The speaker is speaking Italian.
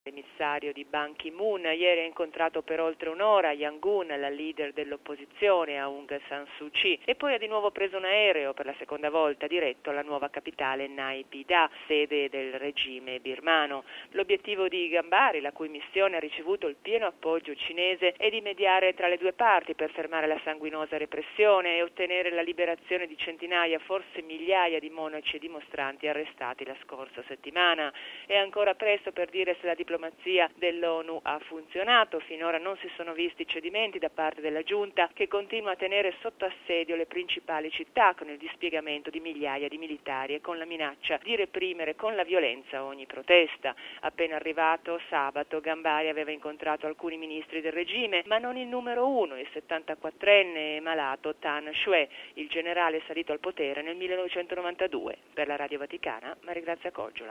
Emissario di Ban Ki-moon ieri ha incontrato per oltre un'ora Yangon, la leader dell'opposizione Aung San Suu Kyi, e poi ha di nuovo preso un aereo per la seconda volta diretto alla nuova capitale Nay Pyi-da, sede del regime birmano. L'obiettivo di Gambari, la cui missione ha ricevuto il pieno appoggio cinese, è di mediare tra le due parti per fermare la sanguinosa repressione e ottenere la liberazione di centinaia, forse migliaia di monaci e dimostranti arrestati la scorsa settimana. È ancora presto per dire se la diplomazia dell'ONU ha funzionato. Finora non si sono visti cedimenti da parte della giunta, che continua a tenere sotto assedio le principali città con il dispiegamento di migliaia di militari e con la minaccia di reprimere con la violenza ogni protesta. Appena arrivato sabato, Gambari aveva incontrato alcuni ministri del regime, ma non il numero uno, il 74enne malato Tan Shwe, il generale salito al potere nel 1992. Per la Radio Vaticana, Maria Grazia Coggiola.